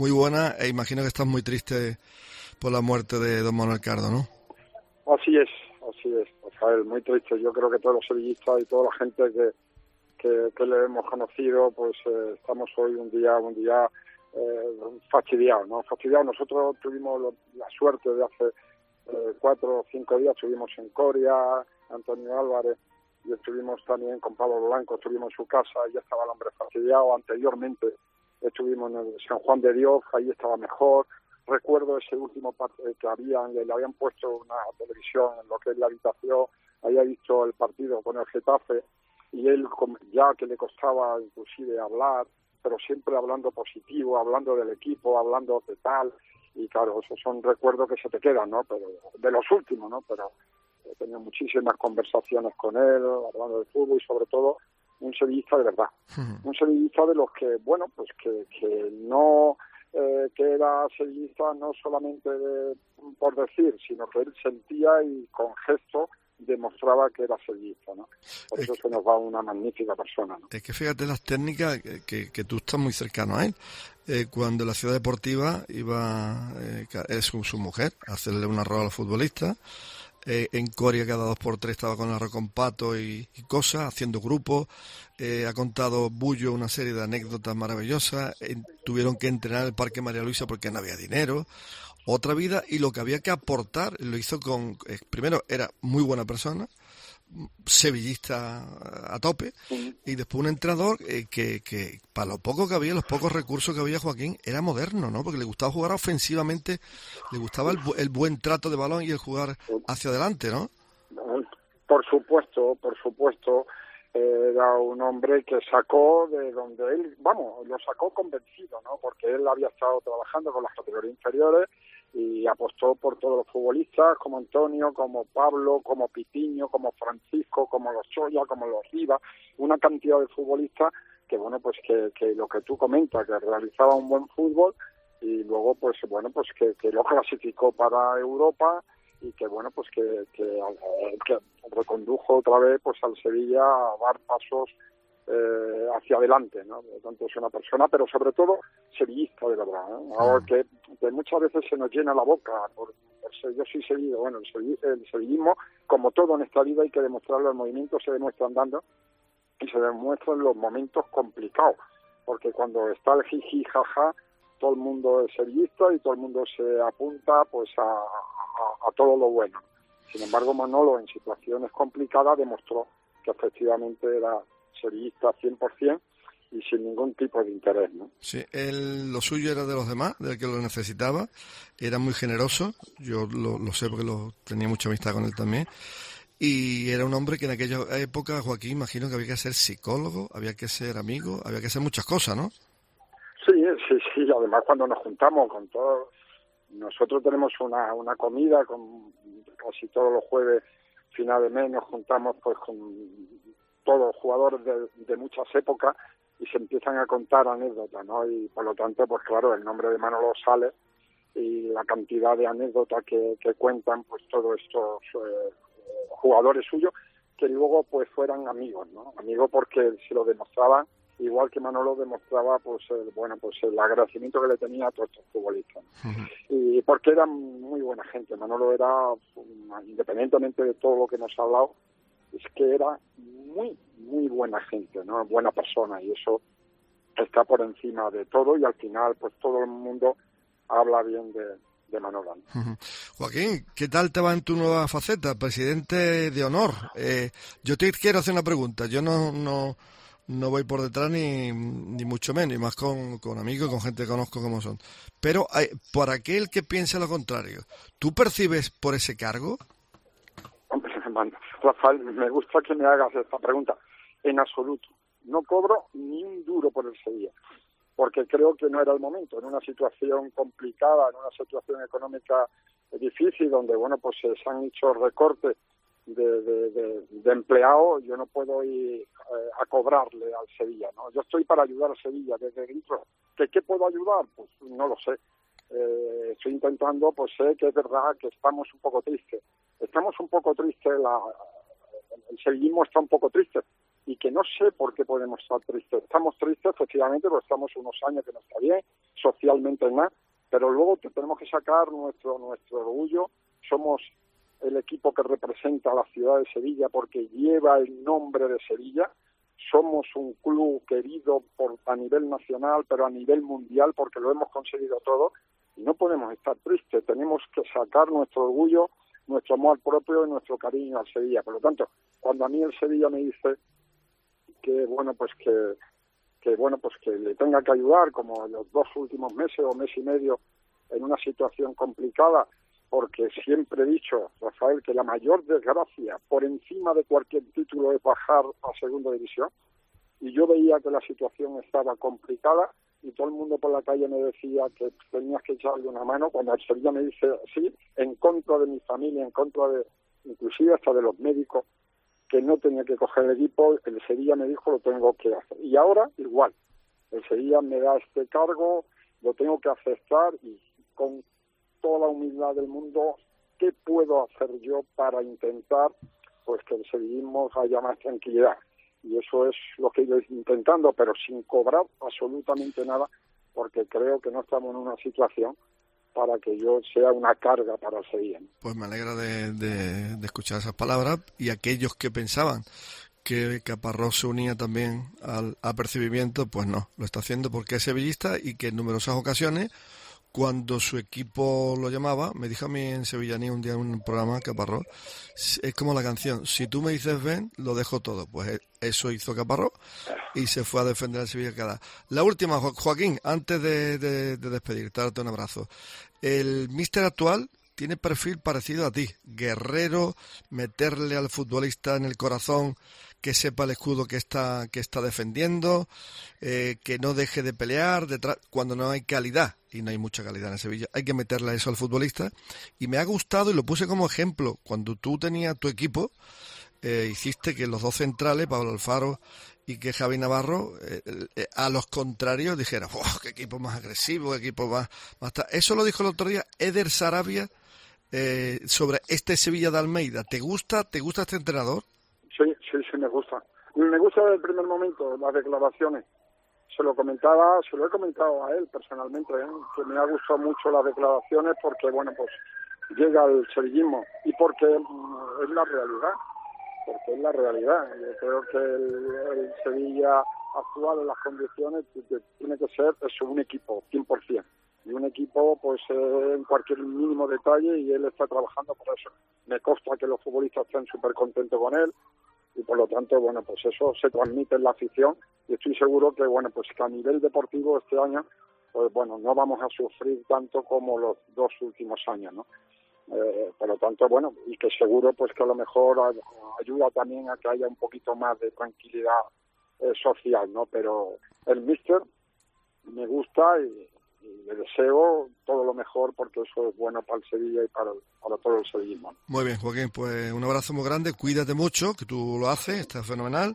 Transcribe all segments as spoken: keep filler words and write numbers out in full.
Muy buena, e imagino que estás muy triste por la muerte de don Manuel Cardo, ¿no? Así es, así es, Rafael, muy triste. Yo creo que todos los sevillistas y toda la gente que, que, que le hemos conocido, pues eh, estamos hoy un día, un día eh, fastidiados, ¿no? Fastidiados. Nosotros tuvimos lo, la suerte de hace eh, cuatro o cinco días, estuvimos en Coria, Antonio Álvarez, y estuvimos también con Pablo Blanco, estuvimos en su casa, y ya estaba el hombre fastidiado. Anteriormente estuvimos en el San Juan de Dios, ahí estaba mejor. Recuerdo ese último partido que habían, le habían puesto una televisión en lo que es la habitación, había visto el partido con el Getafe, y él, ya que le costaba inclusive hablar, pero siempre hablando positivo, hablando del equipo, hablando de tal, y claro, esos son recuerdos que se te quedan, ¿no? Pero de los últimos, ¿no? Pero he tenido muchísimas conversaciones con él, hablando de fútbol, y sobre todo un sevillista de verdad, uh-huh. Un sevillista de los que, bueno, pues que, que no, eh, que era sevillista no solamente de, por decir, sino que él sentía y con gestos demostraba que era sevillista, ¿no? Por eso se nos va una magnífica persona, ¿no? Es que fíjate las técnicas que, que, que tú estás muy cercano a él. Eh, cuando la Ciudad Deportiva iba, eh, es su, su mujer, a hacerle un arroz a los futbolistas. Eh, en Coria cada dos por tres estaba con el arroz con pato y, y cosas, haciendo grupos. Eh, ha contado Bullo una serie de anécdotas maravillosas. Eh, tuvieron que entrenar el Parque María Luisa porque no había dinero. Otra vida, y lo que había que aportar lo hizo con... Eh, primero, era muy buena persona, sevillista a tope, y después un entrenador eh, que, que para lo poco que había, los pocos recursos que había, Joaquín, era moderno, ¿no? Porque le gustaba jugar ofensivamente, le gustaba el, el buen trato de balón y el jugar hacia adelante, ¿no? Por supuesto, por supuesto. Era un hombre que sacó de donde él, vamos, lo sacó convencido, ¿no? Porque él había estado trabajando con las categorías inferiores y apostó por todos los futbolistas, como Antonio, como Pablo, como Pitiño, como Francisco, como los Choya, como los Rivas, una cantidad de futbolistas que, bueno, pues que, que lo que tú comentas, que realizaba un buen fútbol, y luego, pues bueno, pues que, que lo clasificó para Europa, y que bueno, pues que, que, que recondujo otra vez pues al Sevilla a dar pasos eh, hacia adelante, ¿no? Por lo tanto, es una persona, pero sobre todo sevillista de verdad, ¿eh? Ahora que, que muchas veces se nos llena la boca por, por ser, yo soy sevillista, bueno, el, sevill, el sevillismo, como todo en esta vida, hay que demostrarlo. El movimiento se demuestra andando y se demuestra en los momentos complicados, porque cuando está el jiji jaja, todo el mundo es sevillista y todo el mundo se apunta pues a, a, a todo lo bueno. Sin embargo, Manolo, en situaciones complicadas, demostró que efectivamente era sevillista cien por ciento y sin ningún tipo de interés, ¿no? Sí, él, lo suyo era de los demás, del que lo necesitaba, era muy generoso, yo lo, lo sé porque lo, tenía mucha amistad con él también, y era un hombre que en aquella época, Joaquín, imagino que había que ser psicólogo, había que ser amigo, había que hacer muchas cosas, ¿no? Sí, sí, sí, además cuando nos juntamos con todos, nosotros tenemos una, una comida con casi todos los jueves, final de mes, nos juntamos pues con todos los jugadores de, de muchas épocas y se empiezan a contar anécdotas, ¿no? Y por lo tanto, pues claro, el nombre de Manolo sale y la cantidad de anécdotas que, que cuentan pues todos estos eh, jugadores suyos, que luego pues fueran amigos, ¿no? Amigos porque se lo demostraban, igual que Manolo demostraba pues el, bueno pues el agradecimiento que le tenía a todos estos futbolistas, ¿no? Uh-huh. Y porque era muy buena gente. Manolo era, independientemente de todo lo que nos ha hablado, es que era muy muy buena gente, ¿no? Buena persona, y eso está por encima de todo, y al final pues todo el mundo habla bien de, de Manolo, ¿no? Uh-huh. Joaquín, ¿qué tal te va en tu nueva faceta? Presidente de honor. Eh, yo te quiero hacer una pregunta. Yo no no no voy por detrás ni, ni mucho menos, y más con, con amigos, con gente que conozco como son. Pero hay, por aquel que piense lo contrario, ¿tú percibes por ese cargo? Hombre, Rafael, me gusta que me hagas esta pregunta. En absoluto. No cobro ni un duro por el Sevilla, porque creo que no era el momento. En una situación complicada, en una situación económica difícil, donde bueno pues se han hecho recortes de, de, de, de empleados, yo no puedo ir eh, a cobrarle al Sevilla, ¿no? Yo estoy para ayudar al Sevilla desde dentro. ¿Que qué puedo ayudar? Pues no lo sé. Eh, estoy intentando, pues sé que es verdad que estamos un poco tristes. Estamos un poco tristes, la, el sevillismo está un poco triste, y que no sé por qué podemos estar tristes. Estamos tristes, efectivamente, porque estamos unos años que no está bien, socialmente nada, pero luego tenemos que sacar nuestro nuestro orgullo. Somos el equipo que representa a la ciudad de Sevilla porque lleva el nombre de Sevilla. Somos un club querido por a nivel nacional, pero a nivel mundial, porque lo hemos conseguido todo, y no podemos estar tristes. Tenemos que sacar nuestro orgullo, nuestro amor propio y nuestro cariño al Sevilla. Por lo tanto, cuando a mí el Sevilla me dice que bueno pues que que bueno pues que le tenga que ayudar, como en los dos últimos meses o mes y medio, en una situación complicada, porque siempre he dicho, Rafael, que la mayor desgracia por encima de cualquier título es bajar a segunda división, y yo veía que la situación estaba complicada y todo el mundo por la calle me decía que tenías que echarle una mano. Cuando el Sevilla me dice así, en contra de mi familia, en contra de inclusive hasta de los médicos, que no tenía que coger el equipo, el Sevilla me dijo lo tengo que hacer. Y ahora igual, el Sevilla me da este cargo, lo tengo que aceptar y con toda la humildad del mundo, ¿qué puedo hacer yo para intentar pues que el sevillismo haya más tranquilidad? Y eso es lo que yo estoy intentando, pero sin cobrar absolutamente nada, porque creo que no estamos en una situación para que yo sea una carga para el Sevilla. Pues me alegra de, de, de escuchar esas palabras, y aquellos que pensaban que Caparrós se unía también al apercibimiento, pues no, lo está haciendo porque es sevillista y que en numerosas ocasiones, cuando su equipo lo llamaba, me dijo a mí en Sevillaní un día en un programa, Caparrós, es como la canción, si tú me dices ven, lo dejo todo. Pues eso hizo Caparrós y se fue a defender al Sevilla cada. La última, Jo- Joaquín, antes de, de, de despedirte, darte un abrazo. El míster actual tiene perfil parecido a ti, guerrero, meterle al futbolista en el corazón, que sepa el escudo que está que está defendiendo, eh, que no deje de pelear detrás cuando no hay calidad, y no hay mucha calidad en el Sevilla, hay que meterle eso al futbolista. Y me ha gustado, y lo puse como ejemplo, cuando tú tenías tu equipo, eh, hiciste que los dos centrales, Pablo Alfaro y que Javi Navarro, eh, eh, a los contrarios dijeran, ¡oh, qué equipo más agresivo, qué equipo más, más ta-". Eso lo dijo el otro día Eder Sarabia eh, sobre este Sevilla de Almeida. ¿Te gusta, te gusta este entrenador? Sí, sí, sí, me gusta. Me gusta desde el primer momento las declaraciones. Se lo comentaba, se lo he comentado a él personalmente, ¿eh? Que me ha gustado mucho las declaraciones porque, bueno, pues llega el sevillismo y porque mm, es la realidad, porque es la realidad. Yo creo que el, el Sevilla actual en las condiciones tiene que ser eso, un equipo, cien por ciento. Y un equipo, pues, eh, en cualquier mínimo detalle, y él está trabajando por eso. Me consta que los futbolistas están súper contentos con él, y por lo tanto, bueno, pues eso se transmite en la afición, y estoy seguro que, bueno, pues que a nivel deportivo este año, pues bueno, no vamos a sufrir tanto como los dos últimos años, ¿no? Eh, por lo tanto, bueno, y que seguro, pues que a lo mejor a, ayuda también a que haya un poquito más de tranquilidad eh, social, ¿no? Pero el míster me gusta y y le deseo todo lo mejor porque eso es bueno para el Sevilla y para, para todo el sevillismo. Muy bien, Joaquín, pues un abrazo muy grande, cuídate mucho, que tú lo haces, está fenomenal,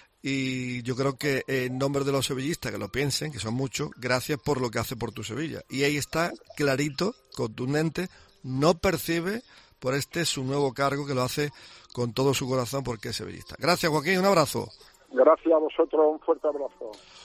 y yo creo que en nombre de los sevillistas, que lo piensen, que son muchos, gracias por lo que hace por tu Sevilla. Y ahí está clarito, contundente, no percibe por este su nuevo cargo, que lo hace con todo su corazón porque es sevillista. Gracias, Joaquín, un abrazo. Gracias a vosotros, un fuerte abrazo.